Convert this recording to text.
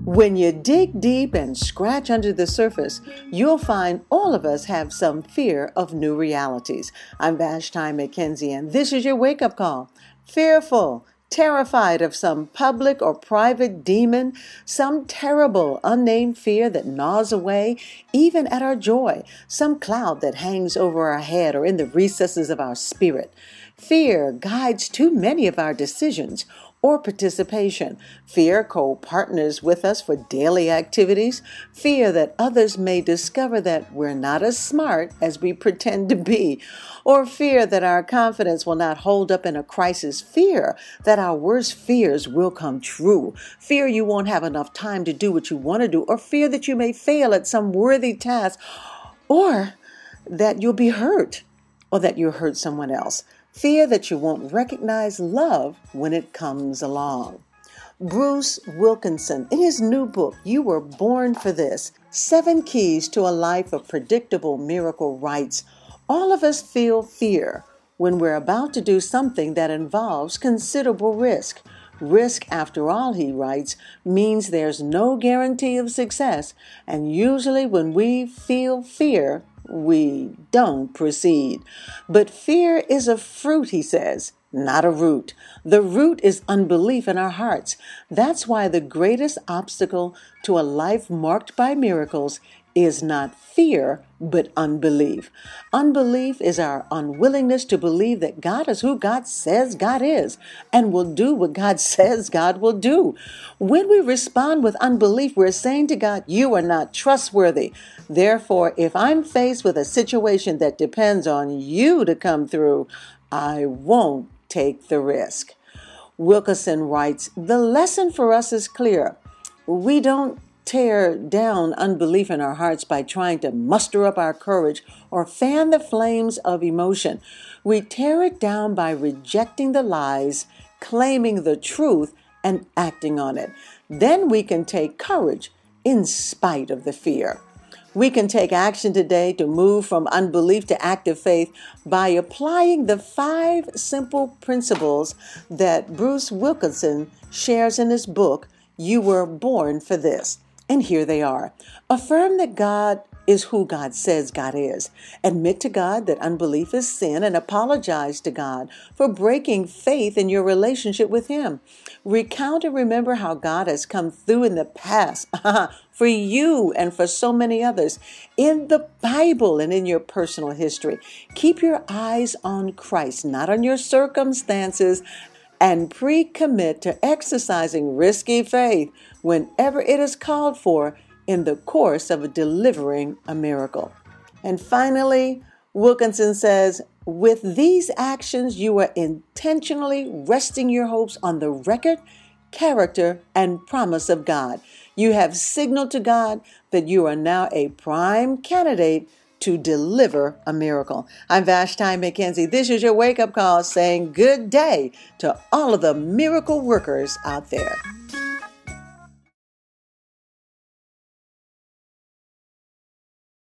When you dig deep and scratch under the surface, you'll find all of us have some fear of new realities. I'm Vashti McKenzie, and this is your wake-up call. Fearful, terrified of some public or private demon, some terrible, unnamed fear that gnaws away even at our joy, some cloud that hangs over our head or in the recesses of our spirit. Fear guides too many of our decisions or participation. Fear co-partners with us for daily activities. Fear that others may discover that we're not as smart as we pretend to be. Or fear that our confidence will not hold up in a crisis. Fear that our worst fears will come true. Fear you won't have enough time to do what you want to do. Or fear that you may fail at some worthy task. Or that you'll be hurt. Or that you'll hurt someone else. Fear that you won't recognize love when it comes along. Bruce Wilkinson, in his new book, You Were Born for This, 7 Keys to a Life of Predictable Miracle, writes, all of us feel fear when we're about to do something that involves considerable risk. Risk, after all, he writes, means there's no guarantee of success, and usually when we feel fear, we don't proceed. But fear is a fruit, he says, not a root. The root is unbelief in our hearts. That's why the greatest obstacle to a life marked by miracles is not fear, but unbelief. Unbelief is our unwillingness to believe that God is who God says God is and will do what God says God will do. When we respond with unbelief, we're saying to God, you are not trustworthy. Therefore, if I'm faced with a situation that depends on you to come through, I won't take the risk. Wilkinson writes, the lesson for us is clear. We don't tear down unbelief in our hearts by trying to muster up our courage or fan the flames of emotion. We tear it down by rejecting the lies, claiming the truth, and acting on it. Then we can take courage in spite of the fear. We can take action today to move from unbelief to active faith by applying the 5 simple principles that Bruce Wilkinson shares in his book, You Were Born for This. And here they are. Affirm that God is who God says God is. Admit to God that unbelief is sin and apologize to God for breaking faith in your relationship with Him. Recount and remember how God has come through in the past for you and for so many others in the Bible and in your personal history. Keep your eyes on Christ, not on your circumstances, and pre-commit to exercising risky faith whenever it is called for in the course of delivering a miracle. And finally, Wilkinson says, with these actions, you are intentionally resting your hopes on the record, character, and promise of God. You have signaled to God that you are now a prime candidate to deliver a miracle. I'm Vashti McKenzie. This is your wake-up call saying good day to all of the miracle workers out there.